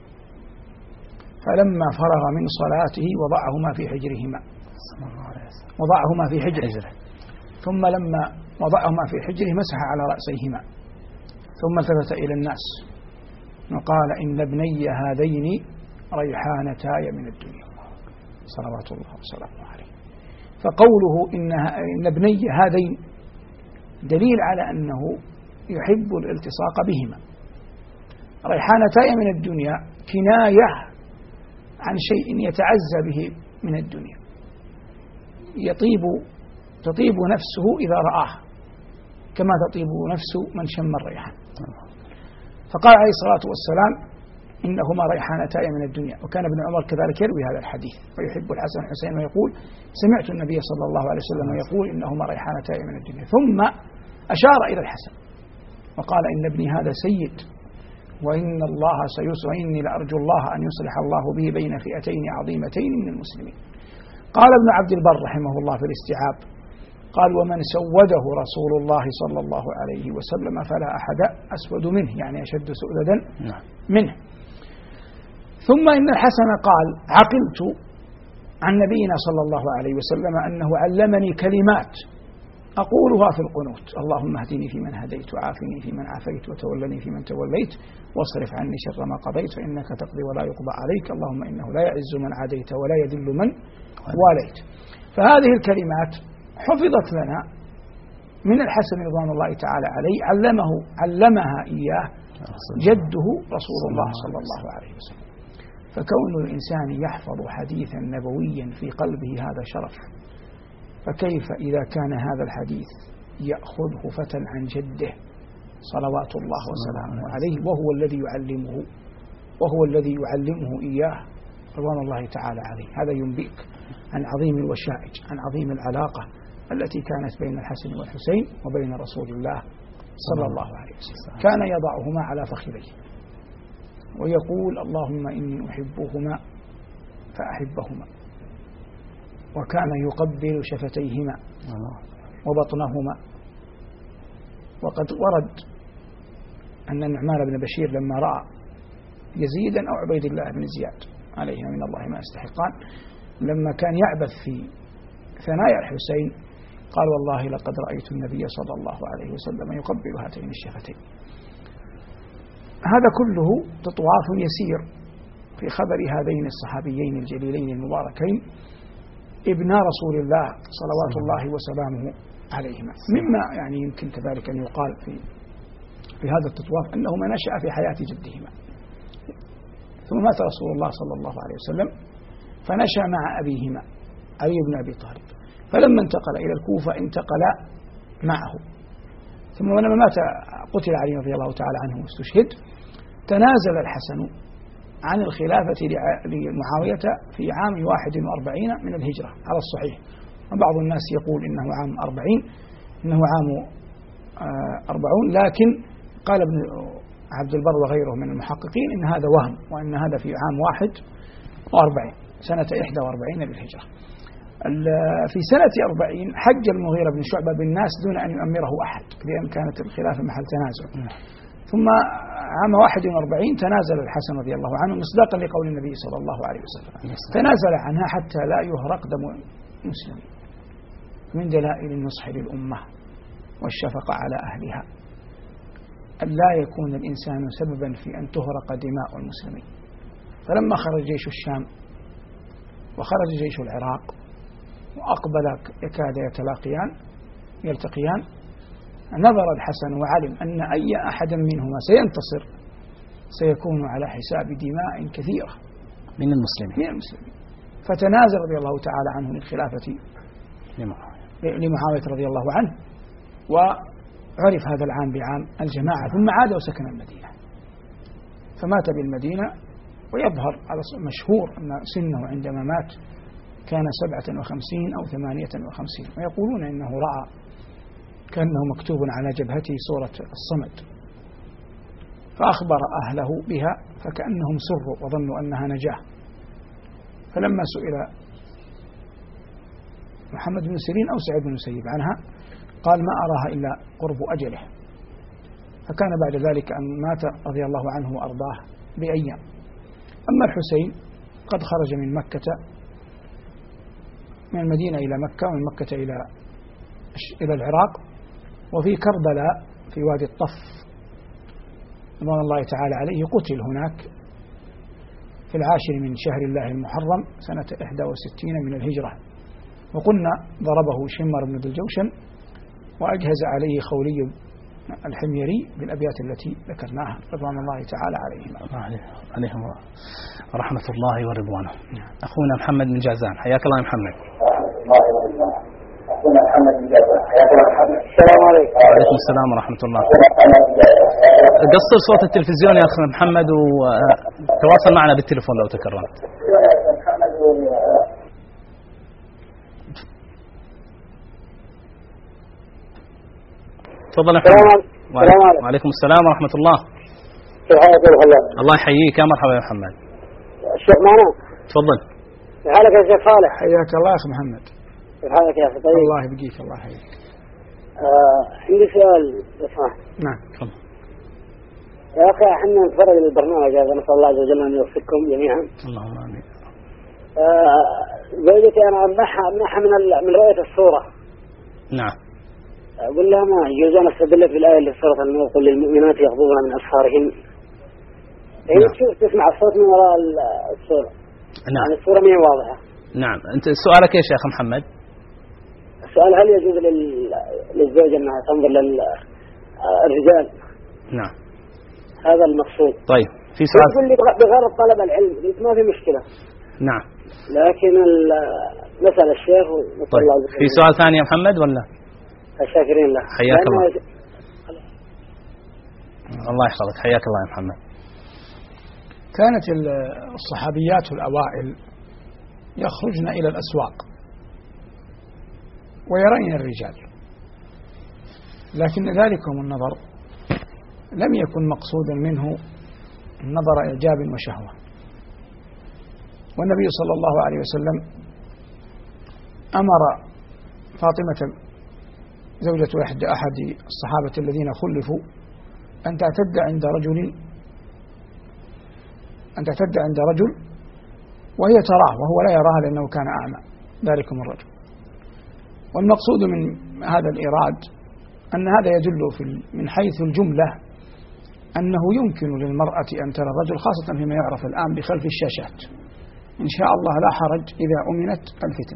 فلما فرغ من صلاته وضعهما في حجرهما، وضعهما في حجره، ثم لما وضعهما في حجره مسح على رأسيهما، ثم التفت إلى الناس وقال إن ابني هذين ريحانتاي من الدنيا صلوات الله وسلامه عليه. فقوله إن ابني هذين دليل على أنه يحب الالتصاق بهما. ريحانتاي من الدنيا كناية عن شيء يتعزى به من الدنيا، تطيب نفسه إذا رآه كما تطيب نفس من شم الريحان. فقال عليه الصلاة والسلام إنهما ريحانتاي من الدنيا. وكان ابن عمر كذلك يروي هذا الحديث ويحب الحسن والحسين ويقول سمعت النبي صلى الله عليه وسلم يقول إنهما ريحانتاي من الدنيا. ثم أشار إلى الحسن وقال إن ابني هذا سيد وإن الله سيصلح، وإني لأرجو الله أن يصلح الله به بين فئتين عظيمتين من المسلمين. قال ابن عبد البر رحمه الله في الاستيعاب قال ومن سوده رسول الله صلى الله عليه وسلم فلا أحد أسود منه، يعني أشد سؤددا منه. ثم إن الحسن قال عقلت عن نبينا صلى الله عليه وسلم أنه علمني كلمات أقولها في القنوت: اللهم اهدني فيمن هديت، وعافني فيمن عافيت، وتولني فيمن توليت، واصرف عني شر ما قضيت، فإنك تقضي ولا يقضى عليك، اللهم إنه لا يعز من عاديت ولا يذل من واليت. فهذه الكلمات حفظت لنا من الحسن رضوان الله تعالى عليه، علمها إياه جده رسول الله صلى الله عليه وسلم. فكون الإنسان يحفظ حديثا نبويا في قلبه هذا شرف، فكيف إذا كان هذا الحديث يأخذه فتى عن جده صلوات الله وسلامه عليه وهو الذي يعلمه إياه رضوان الله تعالى عليه. هذا ينبئك عن عظيم الوشائج، عن عظيم العلاقة التي كانت بين الحسن والحسين وبين رسول الله صلى الله عليه وسلم. كان يضعهما على فخذيه ويقول اللهم إني أحبهما فأحبهما، وكان يقبل شفتيهما وبطنهما. وقد ورد أن النعمان بن بشير لما رأى يزيدا أو عبيد الله بن زياد عليهما من الله ما يستحقان لما كان يعبث في ثنايا الحسين قال والله لقد رأيت النبي صلى الله عليه وسلم يقبل هاتين الشفتين. هذا كله تطواف يسير في خبر هذين الصحابيين الجليلين المباركين ابن رسول الله صلوات الله وسلامه عليهما. مما يعني يمكن كذلك أن يقال في هذا التطواف أنهما نشأ في حياة جدهما، ثم مات رسول الله صلى الله عليه وسلم فنشأ مع أبيهما علي بن أبي طالب، فلما انتقل إلى الكوفة انتقل معه، ثم لما مات قتل علي رضي الله تعالى عنه واستشهد، تنازل الحسن عن الخلافة لمعاوية في عام 41 من الهجرة على الصحيح، وبعض الناس يقول إنه عام 40، إنه عام 40، لكن قال ابن عبد البر وغيره من المحققين إن هذا وهم، وأن هذا في عام 41 سنة 41 للهجرة. في سنة 40 حج المغيرة بن شعبة بالناس دون أن يؤمره أحد، لأن كانت الخلافة محل تنازع. ثم عام 41 تنازل الحسن رضي الله عنه مصداقا لقول النبي صلى الله عليه وسلم، تنازل عنها حتى لا يهرق دم مسلم، من دلائل النصح للأمة والشفقة على أهلها أن لا يكون الإنسان سببا في أن تهرق دماء المسلمين. فلما خرج جيش الشام وخرج جيش العراق وأقبل يكاد يلتقيان، نظر الحسن وعلم أن أي أحد منهما سينتصر سيكون على حساب دماء كثيرة من المسلمين، فتنازل رضي الله تعالى عنه للخلافة لمعاوية رضي الله عنه، وعرف هذا العام بعام الجماعة، ثم عاد وسكن المدينة، فمات بالمدينة. ويظهر على مشهور أن سنه عندما مات كان 57 أو 58، ويقولون إنه رأى كأنه مكتوب على جبهته صورة الصمد، فأخبر أهله بها فكأنهم سروا وظنوا أنها نجاة. فلما سئل محمد بن سيرين أو سعيد بن المسيب عنها قال ما أراها إلا قرب أجله. فكان بعد ذلك أن مات رضي الله عنه وأرضاه بأيام. أما الحسين قد خرج من مكة، من المدينة إلى مكة، ومن مكة إلى العراق، وفي كربلاء في وادي الطف رضوان الله تعالى عليه قتل هناك في 10 من شهر الله المحرم سنة 61 من الهجرة. وقلنا ضربه شمر بن الجوشن وأجهز عليه خولي الحميري بالأبيات التي ذكرناها رضوان الله تعالى عليهم رحمة الله ورضوانه. أخونا محمد بن جازان، حياك الله يا محمد. السلام عليكم. وعليكم السلام ورحمة الله. قصر صوت التلفزيون يا أخ محمد وتواصل معنا بالتليفون لو تكرمت. تفضل يا محمد. وعليكم السلام ورحمة الله. كيف حالك يا محمد؟ الله يحييك، يا مرحبا يا محمد. الشيخ معنا. تفضل. كيف حالك يا شيخ صالح؟ حياك الله يا أخي محمد. كيف حالك يا أخي طيب؟ الله يبقيك، الله يحييك. عندي سؤال لو سمحت. نعم تفضل. يا أخي احنا نتفرج للبرنامج هذا، نسأل الله عز وجل أن يوفقكم جميعا. اللهم آمين. زوجتي أنا أمنحها من رؤية الصورة. نعم. أقول لها ما يجوز أن أستدل في الآية اللي في سورة النور قل للمؤمنات يغضضن من أبصارهن. هي تشوف تسمع الصوت من وراء الصورة. نعم. يعني الصورة ما هي واضحة. نعم. أنت سؤالك إيش يا أخي محمد؟ السؤال هل يجوز للزوجة أنها تنظر للرجال؟ نعم. هذا المقصود. طيب في سؤال. يقول لي بغرض طلب العلم، قلت ما في مشكلة. نعم. لكن نسأل الشيخ. طيب في سؤال ثاني يا محمد ولا؟ الشاكرين له. حياك الله. الله يحفظك، حياك الله يا محمد. كانت الصحابيات الأوائل يخرجن إلى الأسواق ويرين الرجال، لكن ذلكم النظر لم يكن مقصودا منه نظر إعجاب وشهوة. والنبي صلى الله عليه وسلم أمر فاطمة زوجة أحد الصحابة الذين خلفوا أن تعتد عند رجل وهي تراه وهو لا يراها لأنه كان أعمى، ذلكم الرجل. والمقصود من هذا الإيراد أن هذا يدل من حيث الجملة أنه يمكن للمرأة أن ترى الرجل، خاصة فيما يعرف الآن بخلف الشاشات. إن شاء الله لا حرج إذا أمنت الفتنة.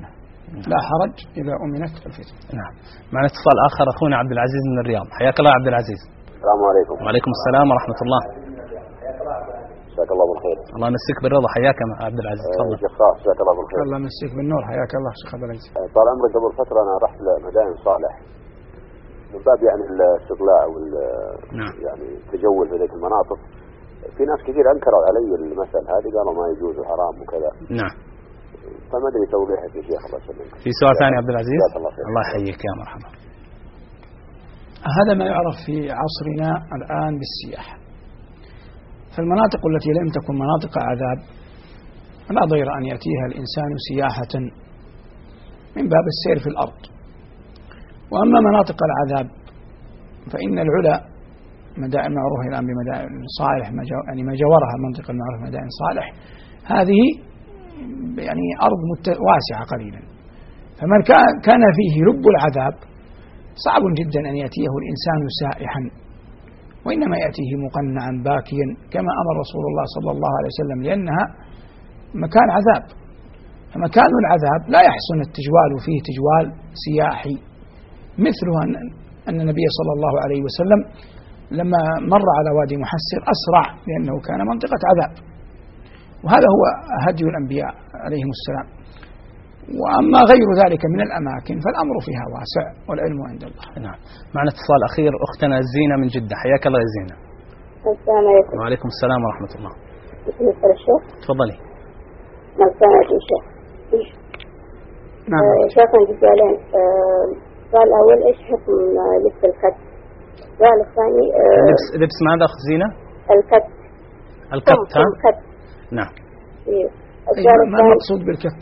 لا حرج إذا أمنت الفتنة. نعم. معنا اتصال آخر، أخونا عبد العزيز من الرياض. حياك الله عبد العزيز. السلام عليكم. وعليكم السلام ورحمة الله. جزاك الله بالخير. الله يمسيك بالرضا. حياك عبد العزيز، تفضل. جزاك الله بالخير. الله يمسيك بالنور. حياك الله شيخ عبد العزيز. طال عمرك، قبل فترة أنا رحت لمدائن صالح من باب يعني الاستطلاع نعم. يعني التجول في ذيك المناطق. في ناس كثير أنكروا علي المسألة هذه، قالوا ما يجوز وحرام وكذا. نعم. فما أدري توضيحك يا شيخ، الله يسلمك. في سؤال ثاني عبد العزيز؟ الله يحييك يا مرحبا. هذا ما يعرف في عصرنا الآن بالسياحة. فالمناطق التي لم تكن مناطق عذاب لا ضير أن يأتيها الإنسان سياحة من باب السير في الأرض. وأما مناطق العذاب فإن العلا مدائن معروفة الآن بمدائن صالح، يعني ما جاورها المنطقة المعروفة مدائن صالح، هذه يعني أرض واسعة قليلا. فمن كان فيه لب العذاب صعب جدا أن يأتيه الإنسان سائحا، وإنما يأتيه مقنعا باكيا كما أمر رسول الله صلى الله عليه وسلم، لأنها مكان عذاب. فمكان العذاب لا يحسن التجوال فيه تجوال سياحي، مثل أن النبي صلى الله عليه وسلم لما مر على وادي محسر أسرع لأنه كان منطقة عذاب. وهذا هو هدي الأنبياء عليهم السلام. وأما غير ذلك من الأماكن فالأمر فيها واسع والعلم عند الله. نعم. معنا اتصال أخير، أختنا زينة من جدة. حياك الله يا زينة. السلام عليكم. وعليكم السلام ورحمة الله. بالنسبة للشيخ. تفضلي. السلام عليكم شيخ. نعم. شيخ عندي سؤالين. السؤال الأول إيش حكم لبس الكت؟ السؤال الثاني لبس ماذا أخت زينة؟ الكت. الكت ها؟ الكت. نعم. ما المقصود بالكت؟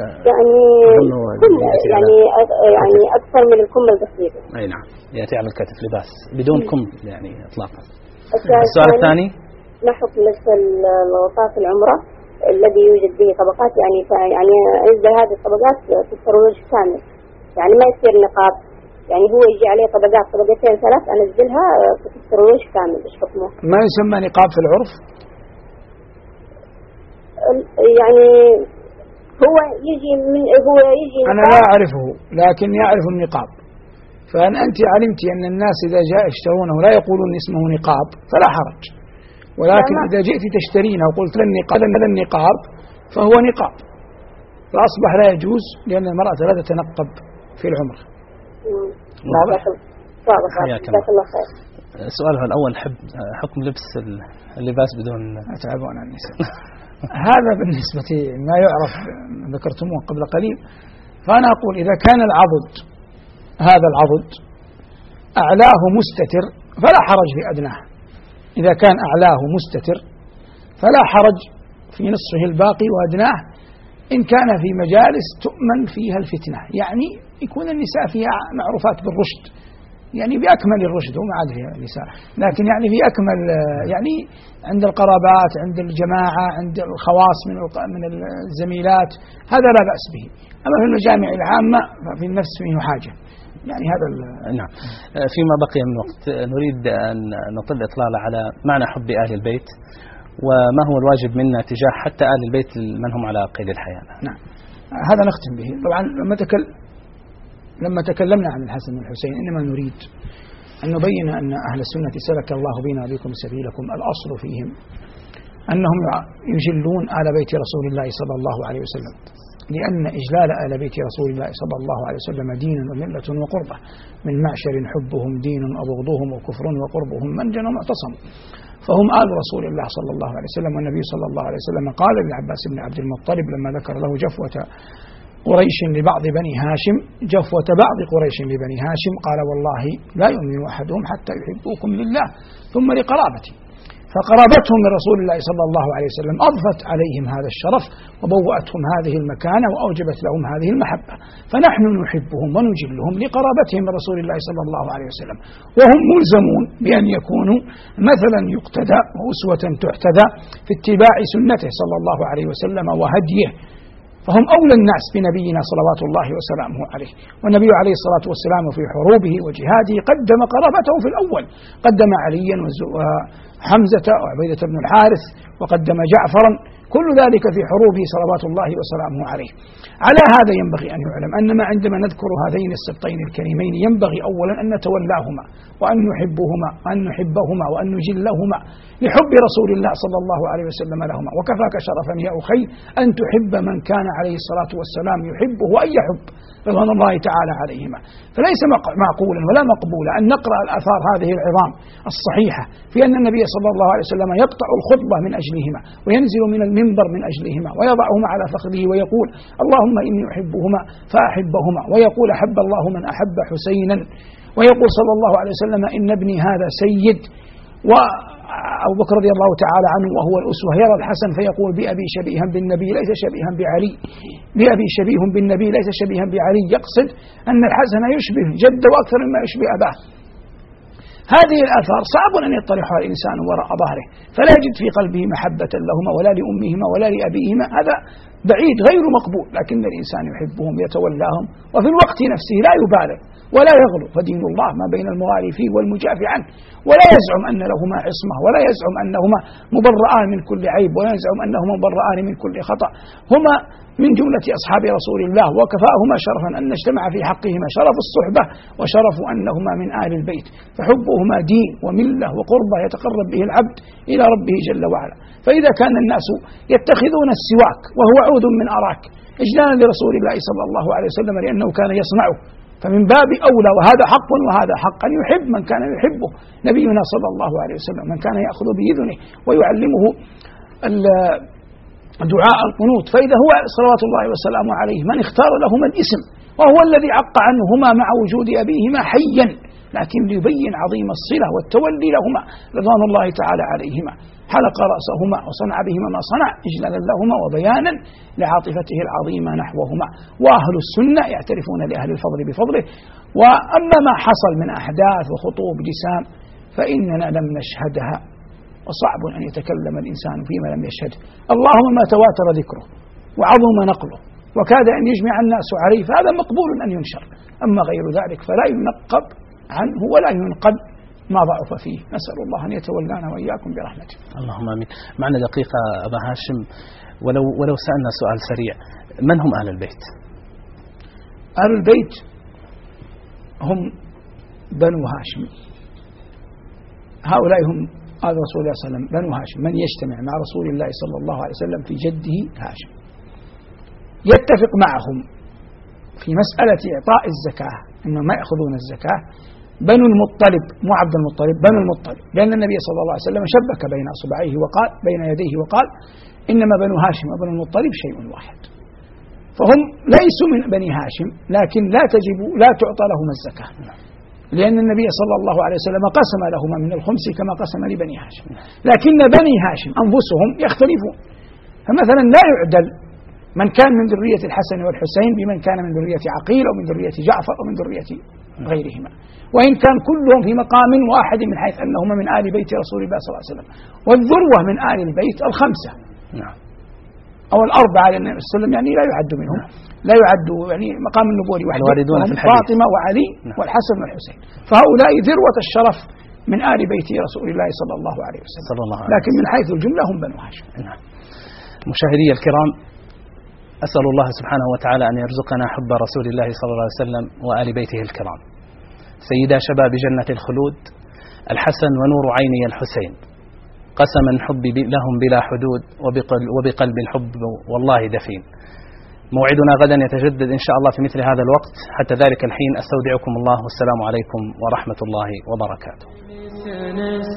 يعني أكثر من الكم البسيط. أي نعم، يأتي على الكتف لباس بدون كم يعني إطلاقا. السؤال الثاني، ما حكم لبس الغطاء في العمرة الذي يوجد به طبقات، يعني أنزل هذه الطبقات تستر الوجه كامل، يعني ما يصير نقاب، يعني هو يجي عليه طبقات طبقتين ثلاث أنزلها تستر الوجه كامل، إيش حكمه؟ ما يسمى نقاب في العرف؟ يعني هو يجي أنا لا أعرفه لكن يعرف النقاب. فأن أنت علمت أن الناس إذا جاء يشترونه لا يقولون اسمه نقاب فلا حرج، ولكن إذا جئت تشترينه وقلت هذا النقاب فهو نقاب، فأصبح لا يجوز لأن المرأة لا تتنقب في العمرة. واضح. حياك الله خير. سؤالها الأول، حكم لبس اللباس بدون أتعبون النساء. هذا بالنسبة ما يعرف ذكرتموه قبل قليل. فأنا أقول إذا كان العضد، هذا العضد أعلاه مستتر فلا حرج في أدناه. إذا كان أعلاه مستتر فلا حرج في نصفه الباقي وأدناه، إن كان في مجالس تؤمن فيها الفتنة، يعني يكون النساء فيها معروفات بالرشد، يعني بأكمل الرشد، وما عاد فيها النساء، لكن يعني في أكمل، يعني عند القرابات، عند الجماعة، عند الخواص من الزميلات، هذا لا بأس به. أما في المجامع العامة ففي النفس فيه حاجة، يعني هذا. نعم. فيما بقي من وقت نريد أن نطل إطلالة على معنى حب أهل البيت، وما هو الواجب منا تجاه حتى أهل البيت من هم على قيد الحياة. نعم، هذا نختم به. طبعا لما تكلمنا عن الحسن والحسين إنما نريد أن نبين أن أهل السنة سلك الله بنا بكم سبيلكم، الأصل فيهم أنهم يجلون آل بيت رسول الله صلى الله عليه وسلم، لأن إجلال آل بيت رسول الله صلى الله عليه وسلم دين وملة وقربة، من معشر حبهم دين وبغضهم وكفر وقربهم منجن ومعتصم، فهم آل رسول الله صلى الله عليه وسلم. والنبي صلى الله عليه وسلم قال للعباس بن عبد المطلب لما ذكر له جفوة قريش لبعض بني هاشم، جفوة بعض قريش لبني هاشم، قال والله لا يؤمن أحدهم حتى يحبوكم لله ثم لقرابتي. فقرابتهم من رسول الله صلى الله عليه وسلم أضفت عليهم هذا الشرف وبوأتهم هذه المكانة وأوجبت لهم هذه المحبة، فنحن نحبهم ونجلهم لقرابتهم من رسول الله صلى الله عليه وسلم، وهم ملزمون بأن يكونوا مثلا يقتدى وأسوة تحتذى في اتباع سنته صلى الله عليه وسلم وهديه، فهم أولى الناس بنبينا صلوات الله وسلامه عليه. والنبي عليه الصلاة والسلام في حروبه وجهاده قدم قرابته في الأول، قدم عليا وحمزة وعبيدة بن الحارث، وقدم جعفرا، كل ذلك في حروبه صلوات الله وسلامه عليه. على هذا ينبغي أن يعلم أن ما عندما نذكر هذين السبطين الكريمين ينبغي أولا أن نتولاهما وأن نحبهما وأن نجلهما لحب رسول الله صلى الله عليه وسلم لهما. وكفاك شرفا يا أخي أن تحب من كان عليه الصلاة والسلام يحبه وأن يحب رضوان الله تعالى عليهما. فليس معقولا ولا مقبولا أن نقرأ الآثار هذه العظام الصحيحة في أن النبي صلى الله عليه وسلم يقطع الخطبة من أجلهما وينزل من المنبر من أجلهما ويضعهما على فخذه ويقول اللهم إني أحبهما فأحبهما، ويقول أحب الله من أحب حسينا، ويقول صلى الله عليه وسلم إن ابني هذا سيد. وأبو بكر رضي الله تعالى عنه وهو الأسوة يرى الحسن فيقول بأبي شبيها بالنبي ليس شبيها بعلي، بأبي شبيه بالنبي ليس شبيها بعلي، يقصد أن الحسن يشبه جده أكثر مما يشبه أباه. هذه الآثار صعب أن يطرحها الإنسان وراء ظهره فلا يجد في قلبه محبة لهما ولا لأمهما ولا لأبيهما، هذا بعيد غير مقبول. لكن الإنسان يحبهم يتولاهم وفي الوقت نفسه لا يبالغ ولا يغلو، فدين الله ما بين الموالي فيه والمجافي عنه، ولا يزعم أن لهما عصمة ولا يزعم أنهما مبرآن من كل عيب ولا يزعم أنهما مبرآن من كل خطأ. هما من جملة أصحاب رسول الله وكفاهما شرفا أن نجتمع في حقهما شرف الصحبة وشرف أنهما من آل البيت، فحبهما دين وملة وقربة يتقرب به العبد إلى ربه جل وعلا. فإذا كان الناس يتخذون السواك وهو عود من أراك إجلالا لرسول الله صلى الله عليه وسلم لأنه كان يصنعه، فمن باب أولى وهذا حق وهذا حق أن يحب من كان يحبه نبينا صلى الله عليه وسلم، من كان يأخذ بإذنه ويعلمه دعاء القنوت. فإذا هو صلوات الله وسلامه عليه من اختار لهما الاسم وهو الذي عق عنهما مع وجود أبيهما حيا، لكن ليبين عظيم الصلة والتولي لهما رضوان الله تعالى عليهما، حلق رأسهما وصنع بهما ما صنع إجلالا لهما وبيانا لعاطفته العظيمة نحوهما. وأهل السنة يعترفون لأهل الفضل بفضله. وأما ما حصل من أحداث وخطوب جسام فإننا لم نشهدها، وصعب أن يتكلم الإنسان فيما لم يشهده، اللهم ما تواتر ذكره وعظم نقله وكاد أن يجمع الناس عليه فهذا مقبول أن ينشر، أما غير ذلك فلا ينقب عنه ولا ينقل ما ضعف فيه. نسأل الله أن يتولانا وإياكم برحمته. اللهم آمين. معنا دقيقة أبا هاشم، ولو سألنا سؤال سريع، من هم أهل البيت؟ أهل البيت هم بنو هاشم، هؤلاء هم آل رسول الله صلى الله عليه وسلم بنو هاشم، من يجتمع مع رسول الله صلى الله عليه وسلم في جده هاشم يتفق معهم في مسألة إعطاء الزكاة أنهم ما يأخذون الزكاة بنو المطلب، مو عبد المطلب، بنو المطلب، لأن النبي صلى الله عليه وسلم شبك بين أصبعيه وقال بين يديه وقال إنما بنو هاشم وبنو المطلب شيء واحد، فهم ليسوا من بني هاشم لكن لا تعطى لهم الزكاة، لأن النبي صلى الله عليه وسلم قسم لهما من الخمس كما قسم لبني هاشم، لكن بني هاشم أنفسهم يختلفون. فمثلا لا يعدل من كان من ذرية الحسن والحسين بمن كان من ذرية عقيل أو من ذرية جعفر أو من ذرية غيرهما، وإن كان كلهم في مقام واحد من حيث أنهما من آل بيت رسول الله صلى الله عليه وسلم. والذروة من آل البيت الخمسة أو الأربعة، لأن النبي صلى الله عليه وسلم يعني لا يعد منهم، لا يعد يعني مقام النبوة وحده، فاطمة وعلي والحسن والحسين، فهؤلاء ذروة الشرف من آل بيت رسول الله صلى الله عليه وسلم، لكن من حيث الجملة هم بنو هاشم. مشاهدي الكرام، أسأل الله سبحانه وتعالى أن يرزقنا حب رسول الله صلى الله عليه وسلم وآل بيته الكرام، سيدا شباب جنة الخلود الحسن ونور عيني الحسين، قسما حبي لهم بلا حدود وبقلب الحب والله دفين. موعدنا غدا يتجدد إن شاء الله في مثل هذا الوقت، حتى ذلك الحين أستودعكم الله والسلام عليكم ورحمة الله وبركاته.